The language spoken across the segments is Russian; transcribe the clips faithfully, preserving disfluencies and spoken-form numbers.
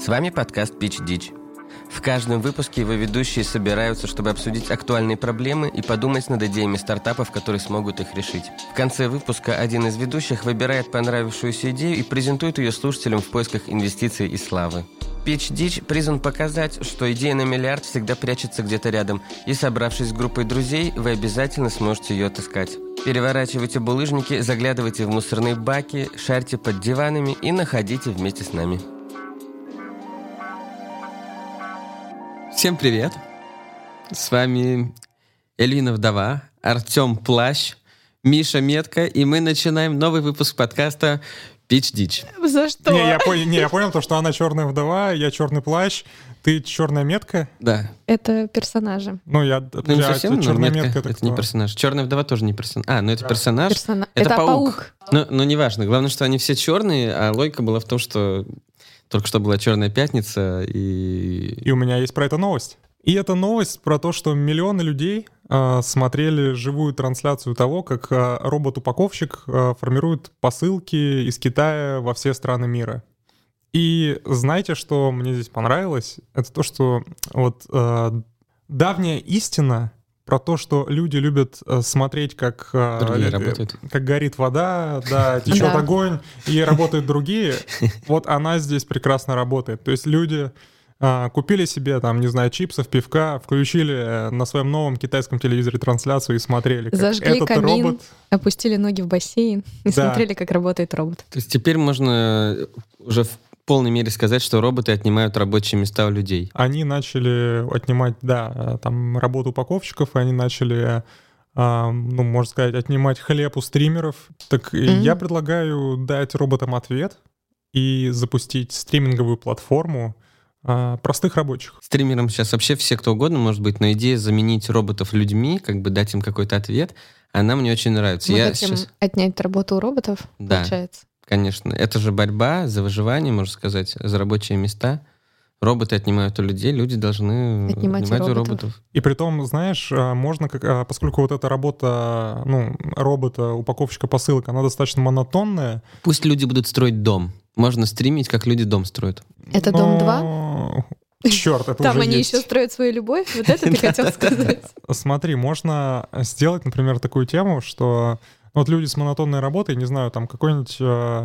С вами подкаст Pitch Ditch. В каждом выпуске его ведущие собираются, чтобы обсудить актуальные проблемы и подумать над идеями стартапов, которые смогут их решить. В конце выпуска один из ведущих выбирает понравившуюся идею и презентует ее слушателям в поисках инвестиций и славы. Pitch Ditch призван показать, что идея на миллиард всегда прячется где-то рядом, и, собравшись с группой друзей, вы обязательно сможете ее отыскать. Переворачивайте булыжники, заглядывайте в мусорные баки, шарьте под диванами и находите вместе с нами. Всем привет! С вами Эльвина Вдова, Артем Плащ, Миша Метка, и мы начинаем новый выпуск подкаста Pitch Ditch. За что? Не, я, понял, не, я понял, то, что она черная вдова, я черный плащ, ты черная метка. Да. Это персонажи. Ну, я... Ну, не совсем, но черная метка, метка, это, это не кто? персонаж. Черная вдова тоже не персонаж. А, ну это Да. персонаж. Персона... Это, это паук. паук. Ну, ну, неважно. Главное, что они все черные, а логика была в том, что только что была Черная пятница, и... И у меня есть про это новость. И это новость про то, что миллионы людей э, смотрели живую трансляцию того, как э, робот-упаковщик э, формирует посылки из Китая во все страны мира. И знаете, что мне здесь понравилось? Это то, что вот э, давняя истина про то, что люди любят э, смотреть, как, э, Другие э, работают. как горит вода, да, течет Да. огонь, и работают другие, вот она здесь прекрасно работает. То есть люди... А, купили себе, там, не знаю, чипсов, пивка, включили э, на своем новом китайском телевизоре трансляцию и смотрели, как Зажгли этот камин, робот... опустили ноги в бассейн и Да. смотрели, как работает робот. То есть теперь можно уже в полной мере сказать, что роботы отнимают рабочие места у людей. Они начали отнимать, да, э, там, работу упаковщиков, и они начали, а, ну, можно сказать, отнимать хлеб у стримеров. Так Мгм. я предлагаю дать роботам ответ и запустить стриминговую платформу а, простых рабочих. Стримерам сейчас вообще все кто угодно может быть, но идея заменить роботов людьми, как бы дать им какой-то ответ, она мне очень нравится. Мы Я хотим сейчас... отнять работу у роботов, Да. получается. Конечно. Это же борьба за выживание, можно сказать, за рабочие места. Роботы отнимают у людей, люди должны Отнимать у отнимать у роботов. роботов. И при том, знаешь, а, можно, как, а, поскольку вот эта работа, ну, робота, упаковщика посылок, она достаточно монотонная. Пусть люди будут строить дом. Можно стримить, как люди дом строят. Это но- Дом два? Черт, это Там уже они есть. еще строят свою любовь? Вот это ты хотел сказать? Смотри, можно сделать, например, такую тему, что вот люди с монотонной работой, не знаю, там какой-нибудь э,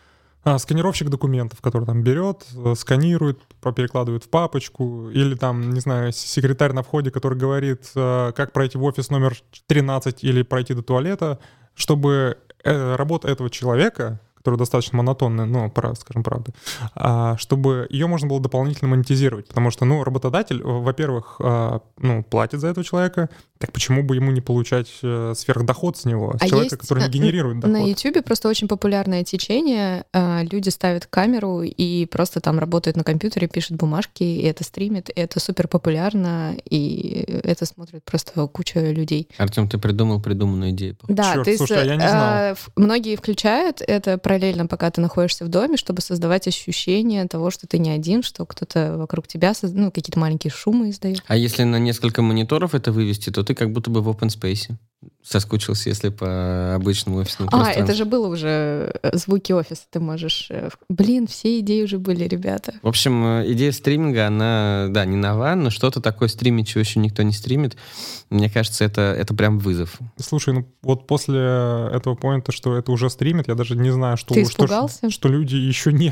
а, сканировщик документов, который там берет, э, сканирует, по- перекладывает в папочку, или там, не знаю, с- секретарь на входе, который говорит, э, как пройти в офис номер тринадцать или пройти до туалета, чтобы э, работа этого человека, которая достаточно монотонная, ну, про- скажем правду, а, чтобы ее можно было дополнительно монетизировать. Потому что, ну, работодатель, э, во-первых, а, ну, платит за этого человека, так почему бы ему не получать э, сверхдоход с него, с А человека, есть, который не э, генерирует доход? На Ютубе просто очень популярное течение. а, Люди ставят камеру и просто там работают на компьютере, пишут бумажки, и это стримит, и это супер популярно, и это смотрит просто куча людей. Артем, ты придумал придуманную идею. Да, Чёрт, то есть слушай, а я не э, знал. в- многие включают это параллельно, пока ты находишься в доме, чтобы создавать ощущение того, что ты не один, что кто-то вокруг тебя, соз- ну, какие-то маленькие шумы издает. А если на несколько мониторов это вывести, то ты как будто бы в open space. Соскучился, если по обычному офисному А, пространству. это же было уже э, звуки офиса, ты можешь... э, в- Блин, все идеи уже были, ребята. В общем, э, идея стриминга, она, да, не нова, но что-то такое стримить, чего еще никто не стримит, мне кажется, это, это прям вызов. Слушай, ну вот после этого поинта, что это уже стримит, я даже не знаю, что, Ты что, испугался? что люди еще не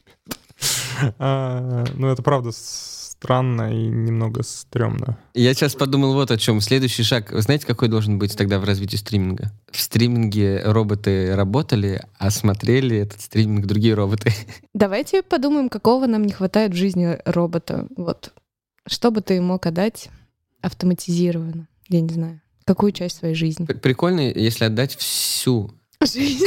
стримят. А, Ну, это правда странно и немного стрёмно. Я сейчас подумал вот о чем. Следующий шаг, вы знаете, какой должен быть тогда в развитии стриминга? В стриминге роботы работали, а смотрели этот стриминг другие роботы. Давайте подумаем, какого нам не хватает в жизни робота. Вот. Что бы ты мог отдать автоматизированно? Я не знаю. Какую часть своей жизни? П- Прикольно, если отдать всю. Жизнь.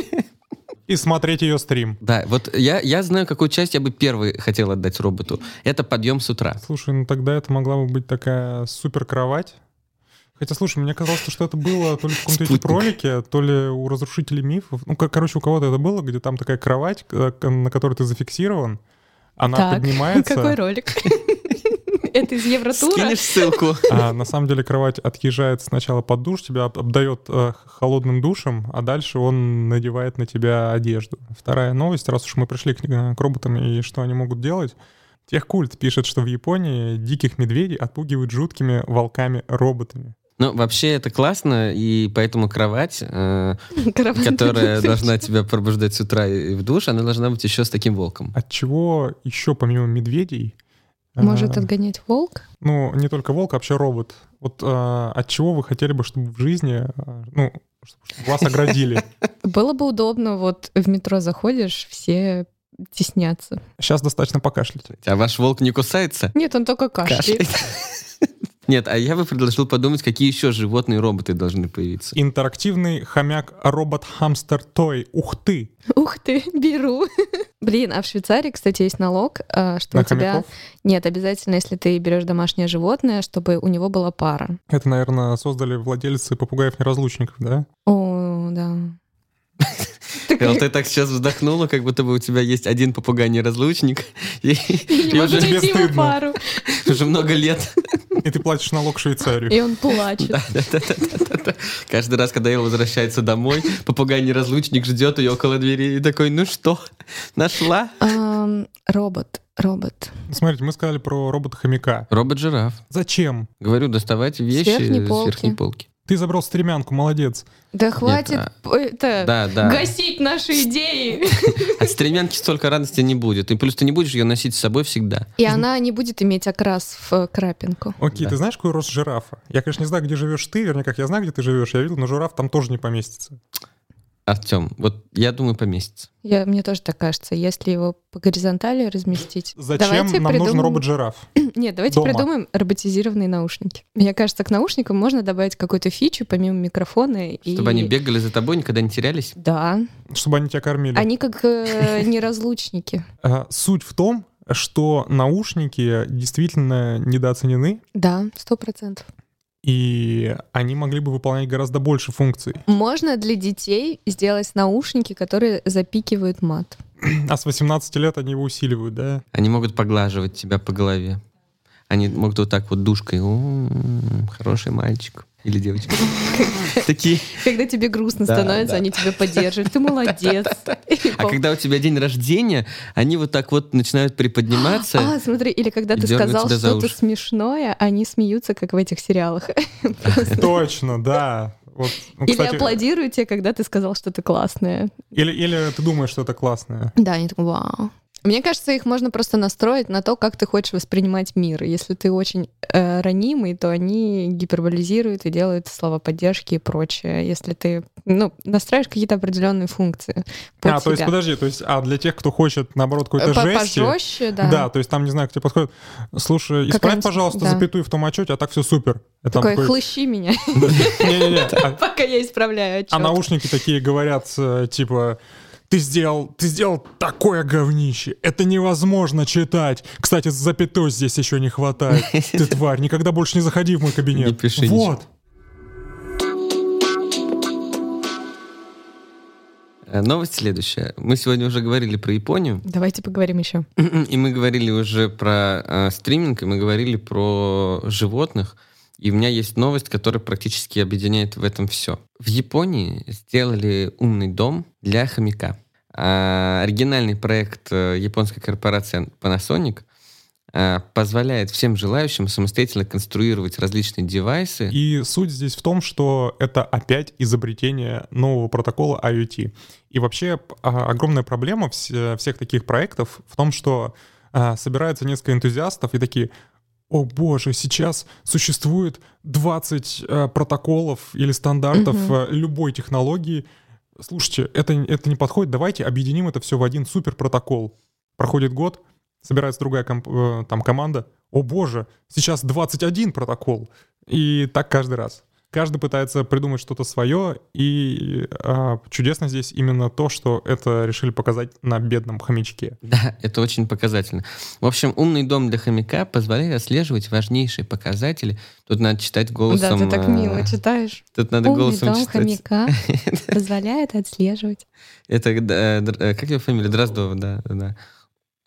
И смотреть ее стрим. Да, вот я, я знаю, какую часть я бы первый хотел отдать роботу. Это подъем с утра. Слушай, ну тогда это могла бы быть такая супер кровать. Хотя, слушай, мне казалось, что это было то ли в каком-то Спутник. YouTube-ролике, то ли у разрушителей мифов. Ну, как, короче, у кого-то это было, где там такая кровать, э, на которой ты зафиксирован, она Так, поднимается. какой ролик? Это из Евротура? Скинешь ссылку. А на самом деле кровать отъезжает сначала под душ, тебя об- обдает э, холодным душем, а дальше он надевает на тебя одежду. Вторая новость, раз уж мы пришли к, э, к роботам и что они могут делать. Техкульт пишет, что в Японии диких медведей отпугивают жуткими волками-роботами. Ну, вообще это классно, и поэтому кровать, э, Кровать. которая должна тебя пробуждать с утра и в душ, она должна быть еще с таким волком. От чего еще помимо медведей? э, Может отгонять волк? Ну, не только волк, а вообще робот. Вот э, от чего вы хотели бы, чтобы в жизни, э, ну, чтобы вас оградили? Было бы удобно, вот в метро заходишь, все теснятся. Сейчас достаточно покашлять. А ваш волк не кусается? Нет, он только кашляет. Кашляет. Нет, а я бы предложил подумать, какие еще животные роботы должны появиться. Интерактивный хомяк-робот-хамстер-той. Ух ты! Ух ты, беру. Блин, а в Швейцарии, кстати, есть налог, а, что На у тебя... хомяков? Нет, обязательно, если ты берешь домашнее животное, чтобы у него была пара. Это, наверное, создали владельцы попугаев-неразлучников, да? О, да. Эл, ты так сейчас вздохнула, как будто бы у тебя есть один попугай-неразлучник, и, и Не уже, могу найти ему стыдно. пару. уже много лет. И ты платишь налог в Швейцарию. И он плачет. Да-да-да-да-да. Каждый раз, когда Эл возвращается домой, попугай-неразлучник ждет ее около двери и такой, ну что, нашла? Ам, Робот, робот. Смотрите, мы сказали про робота-хомяка. Робот-жираф. Зачем? Говорю, доставать вещи С верхней с полки. верхней полки. Ты забрал стремянку, молодец. Да хватит а- п- это, Да, да. гасить наши идеи. От стремянки столько радости не будет. И плюс ты не будешь ее носить с собой всегда. И она не будет иметь окрас в э, крапинку. Окей, Да. ты знаешь, какой рост жирафа? Я, конечно, не знаю, где живешь ты, вернее, как я знаю, где ты живешь, я видел, но жираф там тоже не поместится. Артем, вот я думаю, поместится. Я, мне тоже так кажется, если его по горизонтали разместить. Зачем Давайте нам нужен придумаем- робот-жираф? Нет, давайте Дома. придумаем роботизированные наушники. Мне кажется, к наушникам можно добавить какую-то фичу помимо микрофона. И... Чтобы они бегали за тобой, никогда не терялись. Да, Чтобы они тебя кормили. они как э, неразлучники. А, Суть в том, что наушники действительно недооценены, Да, сто процентов. и они могли бы выполнять гораздо больше функций. Можно для детей сделать наушники, которые запикивают мат. А с восемнадцати лет они его усиливают, да? Они могут поглаживать тебя по голове. Они могут вот так вот душкой. «О, хороший мальчик. Или девочка. Такие. Когда тебе грустно Да, становится, да. они тебя поддерживают. Ты молодец. А когда у тебя день рождения, они вот так вот начинают приподниматься. А, смотри, или когда И ты дергают сказал тебя за что-то уши. смешное, они смеются, как в этих сериалах. Точно, да. Вот, ну, Или кстати, аплодируют тебе, когда ты сказал что-то классное. или, или ты думаешь, что это классное. Да, они такие, вау. Мне кажется, их можно просто настроить на то, как ты хочешь воспринимать мир. Если ты очень э, ранимый, то они гиперболизируют и делают слова поддержки и прочее. Если ты ну, настраиваешь какие-то определенные функции под А, то есть, себя. подожди, то есть, а для тех, кто хочет, наоборот, какой-то По- жести... Пожестче, да. Да, то есть там, не знаю, к тебе подходит, слушай, исправь, Какая-нибудь- пожалуйста, да. запятую в том отчете, а так все супер. И там Такой, такой, хлыщи меня, Не-не-не, а- пока я исправляю отчет. а наушники такие говорят, э, типа, ты сделал, ты сделал такое говнище, это невозможно читать. Кстати, запятой здесь еще не хватает. Ты тварь, никогда больше не заходи в мой кабинет. Не пиши Вот. Э, Новость следующая. Мы сегодня уже говорили про Японию, Давайте поговорим еще. и мы говорили уже про э, стриминг, и мы говорили про животных. И у меня есть новость, которая практически объединяет в этом все. В Японии сделали умный дом для хомяка. А, оригинальный проект э, японской корпорации Panasonic э, позволяет всем желающим самостоятельно конструировать различные девайсы. И суть здесь в том, что это опять изобретение нового протокола ай о ти. И вообще а, огромная проблема вс- всех таких проектов в том, что а, собираются несколько энтузиастов и такие: о боже, сейчас существует двадцать э, протоколов или стандартов Мгм. э, любой технологии. Слушайте, это, это не подходит, давайте объединим это все в один суперпротокол. Проходит год, собирается другая комп- э, там команда. О боже, сейчас двадцать один протокол. И так каждый раз. Каждый пытается придумать что-то свое, и а, чудесно здесь именно то, что это решили показать на бедном хомячке. Да, это очень показательно. В общем, умный дом для хомяка позволяет отслеживать важнейшие показатели. Тут надо читать Да, голосом... ты так э, мило читаешь. Тут надо Умный голосом дом читать. хомяка позволяет отслеживать. Это, э, Др- э, как его фамилия? Дроздова, да. да.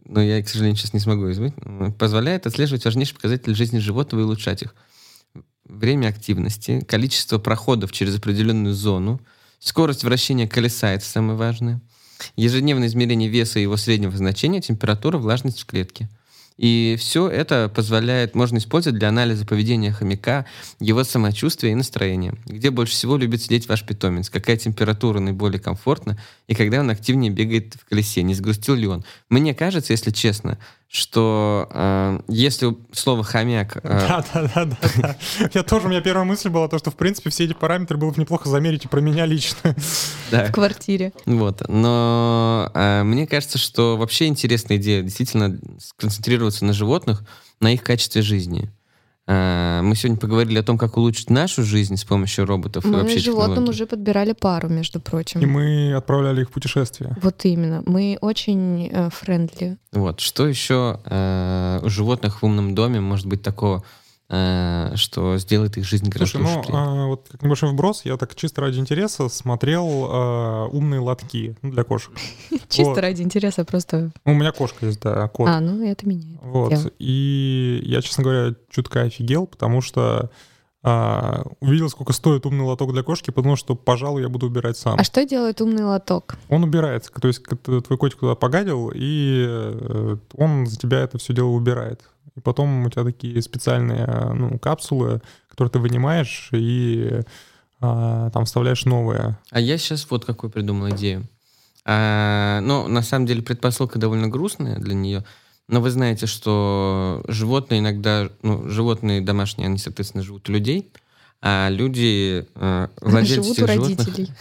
но я, к сожалению, сейчас не смогу изменить, позволяет отслеживать важнейшие показатели жизни животного и улучшать их. Время активности, количество проходов через определенную зону, скорость вращения колеса — это самое важное, ежедневное измерение веса и его среднего значения, температура, влажность в клетке. И все это позволяет, можно использовать для анализа поведения хомяка, его самочувствия и настроения. Где больше всего любит сидеть ваш питомец, какая температура наиболее комфортна, и когда он активнее бегает в колесе, не сгрустил ли он. Мне кажется, если честно, что э, если слово «хомяк»... Э... Да, да, да, да, да. Я тоже, у меня первая мысль была то, что, в принципе, все эти параметры было бы неплохо замерить и про меня лично. Да. В квартире. Вот. Но э, мне кажется, что вообще интересная идея действительно сконцентрироваться на животных, на их качестве жизни. Э, мы сегодня поговорили о том, как улучшить нашу жизнь с помощью роботов Мы и вообще животным технологий. уже подбирали пару, между прочим. И мы отправляли их в путешествие. Вот именно. Мы очень э, френдли. Вот. Что еще э, у животных в умном доме может быть такого, э, что сделает их жизнь гораздо Слушай, ну, лучше? а, вот как небольшой вброс, я так чисто ради интереса смотрел а, умные лотки для кошек. Чисто Вот. ради интереса просто... У меня кошка есть, да, кот. А, ну это меняет. Вот. дело. И я, честно говоря, чутка офигел, потому что а, увидел, сколько стоит умный лоток для кошки, потому что, пожалуй, я буду убирать сам. А что делает умный лоток? Он убирается. То есть как ты- твой котик туда погадил, и э, он за тебя это все дело убирает. И потом у тебя такие специальные э, ну, капсулы, которые ты вынимаешь и а, там вставляешь новые. А я сейчас вот какую придумал идею. А, ну, на самом деле, предпосылка довольно грустная для нее. Но вы знаете, что животные иногда, ну, животные домашние, они, соответственно, живут у людей, а люди, э, владельцы Живут этих у животных... родителей.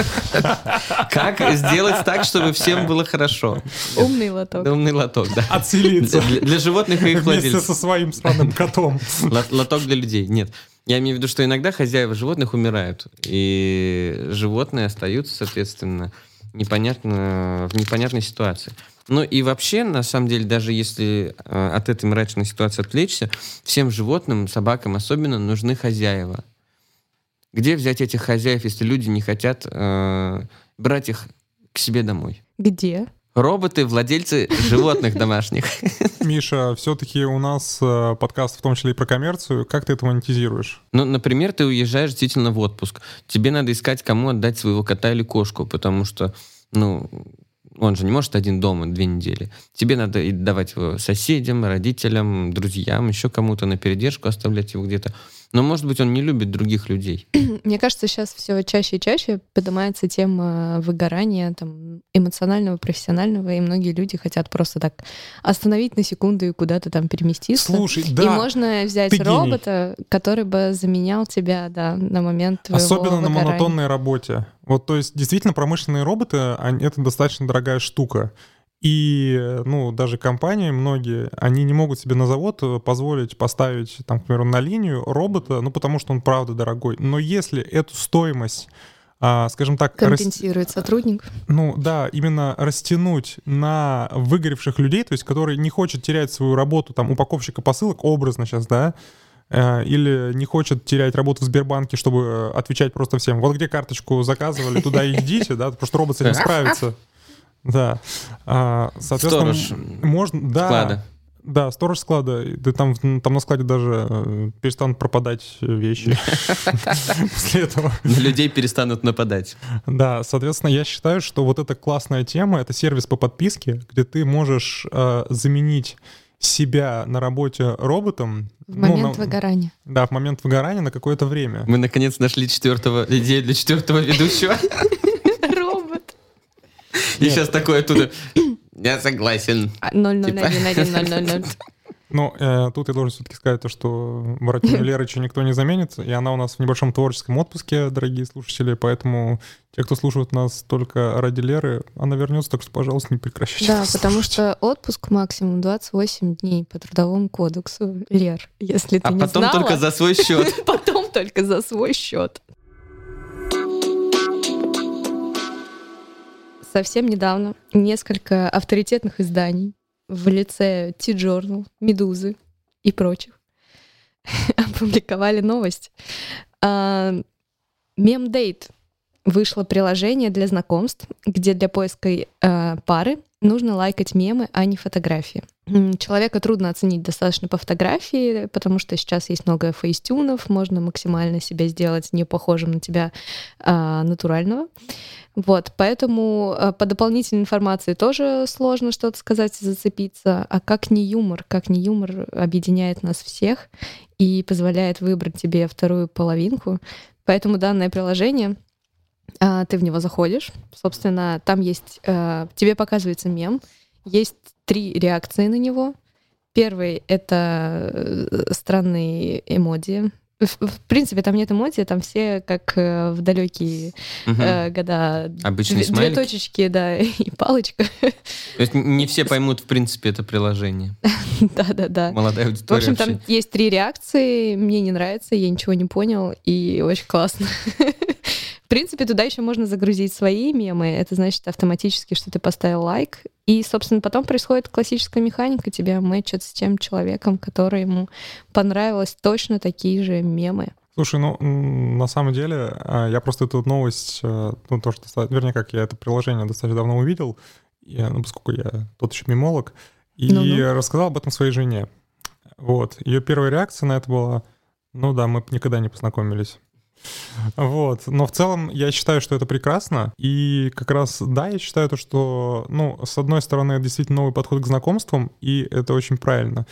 Как сделать так, чтобы всем было хорошо? Умный лоток. Умный лоток, да. Отселиться Для, для животных и их вместе владельцев. со своим странным котом. Лот- Лоток для людей. Нет. Я имею в виду, что иногда хозяева животных умирают, и животные остаются, соответственно, непонятно, в непонятной ситуации. Ну и вообще, на самом деле, даже если э, от этой мрачной ситуации отвлечься, всем животным, собакам особенно, нужны хозяева. Где взять этих хозяев, если люди не хотят э, брать их к себе домой? Где? Роботы, владельцы животных домашних. Миша, все-таки у нас э, подкаст в том числе и про коммерцию. Как ты это монетизируешь? Ну, например, ты уезжаешь действительно в отпуск. Тебе надо искать, кому отдать своего кота или кошку, потому что, ну, он же не может один дома две недели. Тебе надо и давать его соседям, родителям, друзьям, еще кому-то на передержку, оставлять его где-то. Но, может быть, он не любит других людей. Мне кажется, сейчас все чаще и чаще поднимается тема выгорания там, эмоционального, профессионального, и многие люди хотят просто так остановить на секунду и куда-то там переместиться. Слушай, И да, можно взять ты гений. робота, который бы заменял тебя, да, на момент твоего особенно на выгорания. монотонной работе. Вот, то есть, действительно, промышленные роботы, они- это достаточно дорогая штука. И, ну, даже компании многие, они не могут себе на завод э, позволить поставить, там, к примеру, на линию робота, ну, потому что он правда дорогой. Но если эту стоимость, а, скажем так, рас- Компенсирует сотрудник. ну да, именно растянуть на выгоревших людей, то есть которые не хочет терять свою работу, там, упаковщика посылок, образно сейчас, да, э, или не хочет терять работу в Сбербанке, чтобы э, отвечать просто всем. Вот где карточку заказывали, туда и идите, да, потому что робот с этим справится. Да. А, соответственно, Сторож можно, да, склада. да, сторож склада. Да, там, там на складе даже э, перестанут пропадать вещи после этого. На людей перестанут нападать. Да, соответственно, я считаю, что вот эта классная тема — это сервис по подписке, где ты можешь э, заменить себя на работе роботом. В ну, момент на- выгорания. Да, в момент выгорания на какое-то время. Мы, наконец, нашли четвертого, идею для четвертого ведущего. Робот. И сейчас такое оттуда. Я согласен. ноль ноль Типа. один один ноль ноль ноль. Но э, тут я должен все-таки сказать то, что Воротину Лерыча никто не заменит, и она у нас в небольшом творческом отпуске, дорогие слушатели, поэтому те, кто слушает нас только ради Леры, она вернется, так что, пожалуйста, не прекращайте. Да, нас потому слушать. что отпуск максимум двадцать восемь дней по трудовому кодексу, Лер, если ты А не потом знала. только за свой счет. Потом только за свой счет. Совсем недавно несколько авторитетных изданий в лице T-Journal, Медузы и прочих опубликовали новость. А, Мемдейт вышло приложение для знакомств, где для поиска э, пары нужно лайкать мемы, а не фотографии. Человека трудно оценить достаточно по фотографии, потому что сейчас есть много фейстюнов, можно максимально себя сделать не похожим на тебя а, натурального. Вот, поэтому а, по дополнительной информации тоже сложно что-то сказать и зацепиться. А как не юмор? Как не юмор объединяет нас всех и позволяет выбрать тебе вторую половинку. Поэтому данное приложение... ты в него заходишь, собственно, там есть, э, тебе показывается мем, есть три реакции на него. Первый — это странные эмодзи. В, в принципе, там нет эмодзи, там все как э, в далекие угу. э, года. Обычные две, смайлики. Две точечки, да, и палочка. То есть не все поймут, в принципе, это приложение. Да-да-да. Молодая аудитория. В общем, там вообще есть три реакции. Мне не нравится, я ничего не понял, и очень классно. В принципе, туда еще можно загрузить свои мемы. Это значит автоматически, что ты поставил лайк. И, собственно, потом происходит классическая механика. Тебя мэчат с тем человеком, который ему понравилось точно такие же мемы. Слушай, ну, на самом деле, я просто эту новость, ну, то, что, вернее, как я это приложение достаточно давно увидел, я, ну, поскольку я тот еще мемолог, и Ну-ну. рассказал об этом своей жене. Вот. Ее первая реакция на это была: ну да, мы никогда не познакомились. Вот, но в целом я считаю, что это прекрасно, и как раз, да, я считаю то, что, ну, с одной стороны, это действительно новый подход к знакомствам, и это очень правильно.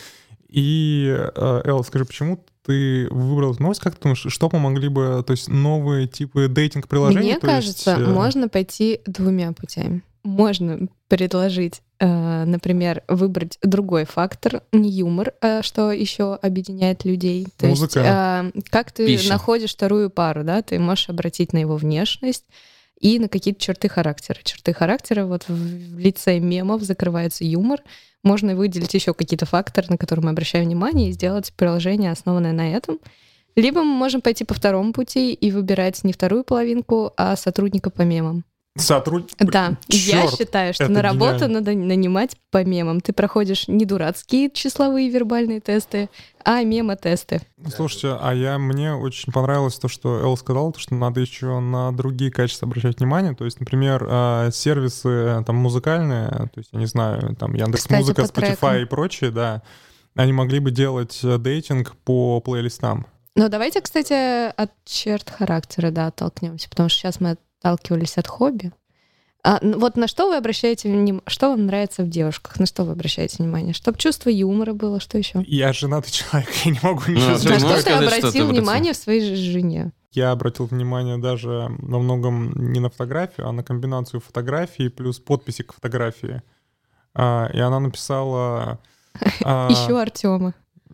И, Эл, скажи, почему ты выбрал эту новость? Как ты думаешь, что помогли бы, то есть новые типы дейтинг-приложений? Мне кажется, есть... можно пойти двумя путями. Можно предложить, э, например, выбрать другой фактор, не юмор, э, что еще объединяет людей. То Музыка. есть, э, как ты Пища. находишь вторую пару, да, ты можешь обратить на его внешность и на какие-то черты характера. Черты характера, вот в лице мемов закрывается юмор. Можно выделить еще какие-то факторы, на которые мы обращаем внимание, и сделать приложение, основанное на этом. Либо мы можем пойти по второму пути и выбирать не вторую половинку, а сотрудника по мемам. Сотрудник. Да, я Чёрт, считаю, что это на работу гениально. надо нанимать по мемам. Ты проходишь не дурацкие числовые вербальные тесты, а мемо-тесты. Слушайте, а я, мне очень понравилось то, что Эл сказал, то, что надо еще на другие качества обращать внимание. То есть, например, э, сервисы там музыкальные, то есть, я не знаю, там Яндекс.Музыка, Spotify и прочие, да, они могли бы делать дейтинг по плейлистам. Ну, давайте, кстати, от черт характера, да, оттолкнемся, потому что сейчас мы отталкивались от хобби. А, вот на что вы обращаете внимание? Что вам нравится в девушках? На что вы обращаете внимание? Чтобы чувство юмора было, что еще? Я женатый человек, я не могу ничего Ну, сказать. На что ты сказать, обратил что ты внимание в своей жене? Я обратил внимание даже во многом не на фотографию, а на комбинацию фотографии плюс подписи к фотографии. А, и она написала... а, Еще Артема.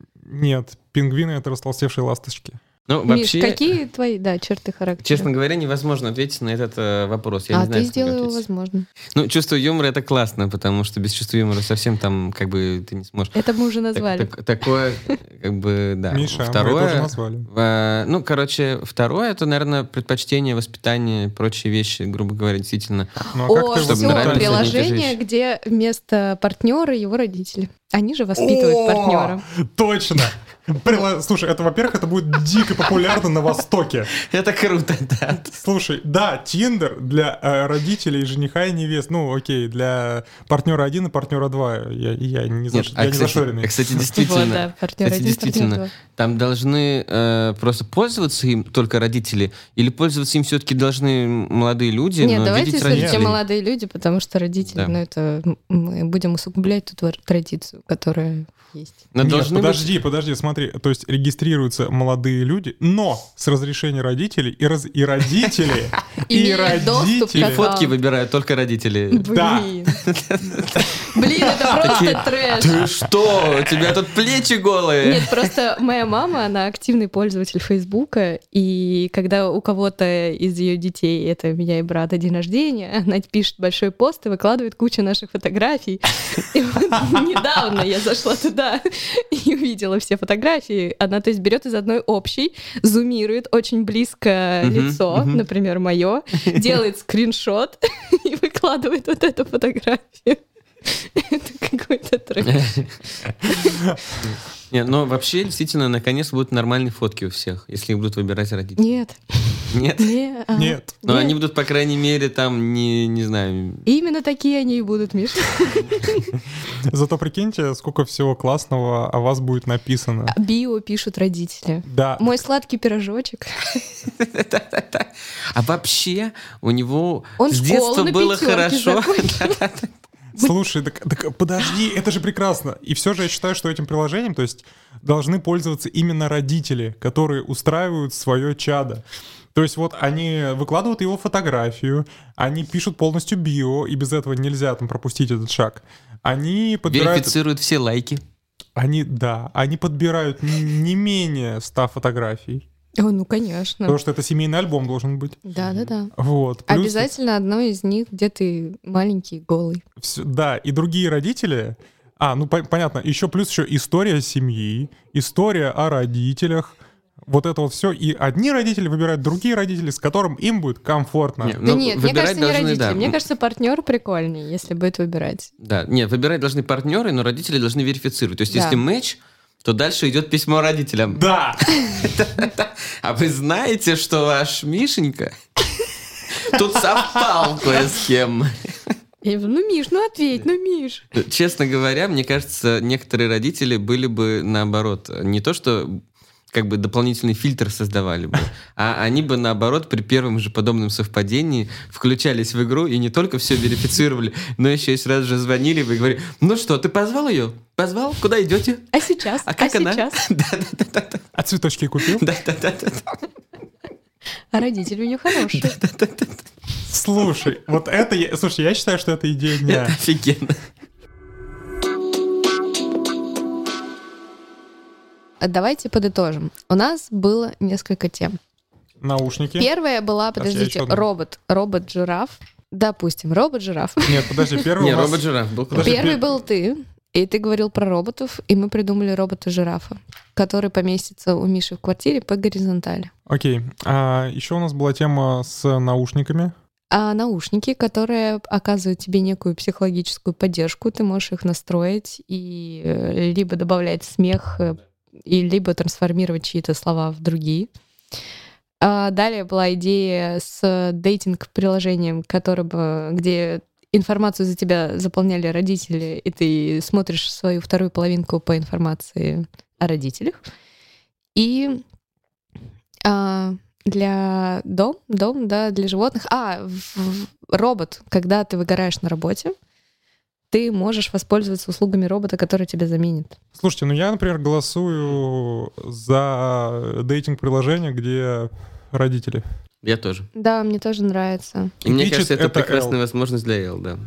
Нет, пингвины — это растолстевшие ласточки. Ну, Миш, вообще, какие твои, да, черты характера? честно говоря, невозможно ответить на этот э, вопрос. Я а не знаю, ты как сделай его ответить. возможным. Ну, чувство юмора — это классно, потому что без чувства юмора совсем там как бы ты не сможешь. Это мы уже Так- назвали. так- такое, как бы, да. Миша, мы Второе, это уже назвали. э, ну, короче, второе — это, наверное, предпочтение, воспитание, прочие вещи, грубо говоря, действительно. Ну, а О, как ты чтобы все, нравились приложение, одни и те же где вместо партнера его родители. Они же воспитывают О, партнера. Точно! Прила- Слушай, это, во-первых, это будет дико популярно на Востоке. Это круто, да. Слушай, да, Тиндер для э, родителей жениха и невест. Ну, окей, для партнера один и партнера два. Я, я не, заш... Нет, а, я не кстати, зашоренный. кстати, Вот, действительно, да, партнер кстати, один, партнер действительно, два. там должны э, просто пользоваться им только родители, или пользоваться им все-таки должны молодые люди, Нет, но давайте видеть все-таки родителей. молодые люди, потому что родители, Да. ну это мы будем усугублять ту твор- традицию, которая есть. Но Нет, должны быть- подожди, подожди, смотри. То есть регистрируются молодые люди, но с разрешения родителей и, раз... и родители, и Имеют доступ к И родители. аккаунту. фотки выбирают только родители. Да. Блин. Блин, это просто трэш. Ты что? У тебя тут плечи голые. Нет, просто моя мама, она активный пользователь Фейсбука, и когда у кого-то из ее детей, это меня и брата, день рождения, она пишет большой пост и выкладывает кучу наших фотографий. И вот недавно я зашла туда и увидела все фотографии. Она, то есть, берет из одной общей, зумирует очень близко Мгм, лицо, мгм. например, мое, делает скриншот и выкладывает вот эту фотографию. Это какой-то трэш. Не, но вообще, действительно, наконец будут нормальные фотки у всех, если их будут выбирать родители. Нет. Нет? Не, а. Нет. Но Нет. они будут, по крайней мере, там, не, не знаю... Именно такие они и будут, Миш. Зато прикиньте, сколько всего классного о вас будет написано. Био пишут родители. Да. Мой сладкий пирожочек. А вообще у него Он с школу детства на было пятерке хорошо. закончил. Слушай, так, так подожди, это же прекрасно. И все же я считаю, что этим приложением, то есть, должны пользоваться именно родители, которые устраивают свое чадо. То есть вот они выкладывают его фотографию, они пишут полностью био, и без этого нельзя там пропустить этот шаг. Они подбирают... Верифицируют все лайки. Они, да, они подбирают не менее ста фотографий. О, ну, конечно. Потому что это семейный альбом должен быть. Да-да-да. Вот. Плюс Обязательно одно из них, где ты маленький, голый. всё- да, и другие родители... А, ну по- понятно, еще плюс еще история семьи, история о родителях. Вот это вот все. И одни родители выбирают другие родители, с которым им будет комфортно. Не, Да ну, нет, мне выбирать кажется, не должны, родители. да. Мне кажется, партнер прикольнее, если будет выбирать. Да, нет, выбирать должны партнеры, но родители должны верифицировать. То есть, Да. если матч, то дальше идет письмо родителям. Да! А вы знаете, что ваш Мишенька тут совпал кое с кем? Я говорю, ну, Миш, ну ответь, ну, Миш. Честно говоря, мне кажется, некоторые родители были бы наоборот. Не то, что как бы дополнительный фильтр создавали бы, а они бы наоборот при первом же подобном совпадении включались в игру и не только все верифицировали, но еще и сразу же звонили бы и говорили: ну что, ты позвал ее? Позвал? Куда идете? А сейчас? А как она? сейчас? Да-да-да. А цветочки купил? Да-да-да. А родители у нее хорошие. Слушай, вот это... я- Слушай, я считаю, что это идея Это дня. офигенно. Давайте подытожим. У нас было несколько тем. Наушники. Первая была, Сейчас я подождите, ещё одну. робот. Робот-жираф. Допустим, робот-жираф. Нет, подожди, первый Не, у нас- робот-жираф был Подожди, классный. Первый пер- был ты, и ты говорил про роботов, и мы придумали робота-жирафа, который поместится у Миши в квартире по горизонтали. Окей. А, еще у нас была тема с наушниками. А наушники, которые оказывают тебе некую психологическую поддержку, ты можешь их настроить и э, либо добавлять смех, э, и либо трансформировать чьи-то слова в другие. А далее была идея с дейтинг-приложением, которое бы, где информацию за тебя заполняли родители, и ты смотришь свою вторую половинку по информации о родителях. И а, для дом, дом, да, для животных. А, в- в- робот, когда ты выгораешь на работе, ты можешь воспользоваться услугами робота, который тебя заменит. Слушайте, ну я, например, голосую за дейтинг-приложение, где родители. Я тоже. Да, мне тоже нравится. И мне Pitches кажется, это это прекрасная L. возможность для Эл, да.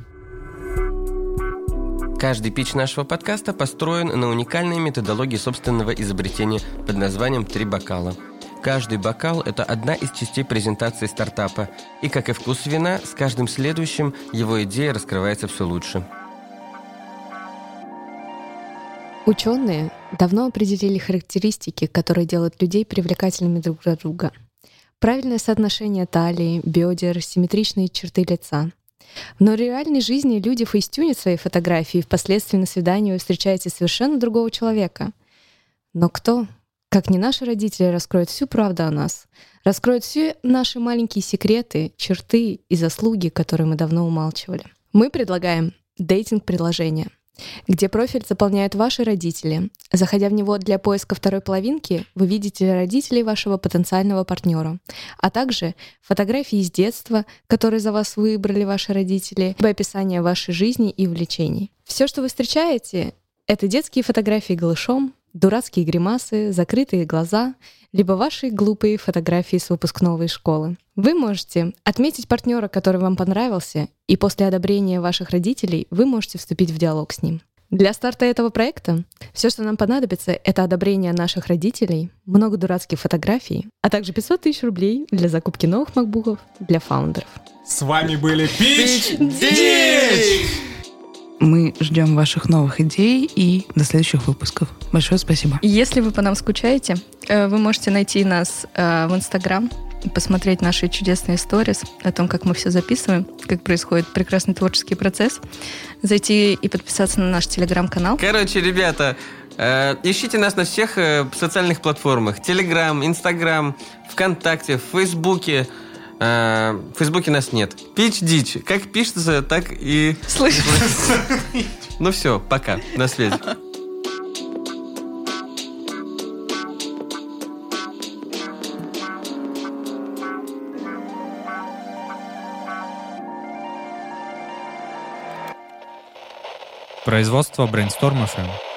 Каждый питч нашего подкаста построен на уникальной методологии собственного изобретения под названием «Три бокала». Каждый бокал – это одна из частей презентации стартапа, и, как и вкус вина, с каждым следующим его идея раскрывается все лучше. Ученые давно определили характеристики, которые делают людей привлекательными друг для друга. Правильное соотношение талии, бедер, симметричные черты лица. Но в реальной жизни люди фейстюнят свои фотографии, и впоследствии на свидании вы встречаете совершенно другого человека. Но кто, как не наши родители, раскроет всю правду о нас, раскроет все наши маленькие секреты, черты и заслуги, которые мы давно умалчивали. Мы предлагаем дейтинг-приложение, где профиль заполняют ваши родители. Заходя в него для поиска второй половинки, вы видите родителей вашего потенциального партнера, а также фотографии из детства, которые за вас выбрали ваши родители, либо описание вашей жизни и увлечений. Все, что вы встречаете, это детские фотографии голышом, дурацкие гримасы, закрытые глаза, либо ваши глупые фотографии с выпускного из школы. Вы можете отметить партнера, который вам понравился, и после одобрения ваших родителей вы можете вступить в диалог с ним. Для старта этого проекта все, что нам понадобится, это одобрение наших родителей, много дурацких фотографий, а также пятьсот тысяч рублей для закупки новых макбуков для фаундеров. С вами были Pitch Дичь! Мы ждем ваших новых идей и до следующих выпусков. Большое спасибо. Если вы по нам скучаете, вы можете найти нас в Инстаграм, посмотреть наши чудесные сторис о том, как мы все записываем, как происходит прекрасный творческий процесс, зайти и подписаться на наш Телеграм-канал. Короче, ребята, Э, ищите нас на всех э, социальных платформах. Телеграм, Инстаграм, ВКонтакте, в Фейсбуке. Э, в Фейсбуке нас нет. Пич Дич. Как пишется, так и... Слышишь? Ну все, пока. На связи. Производство Brainstorm эф эм.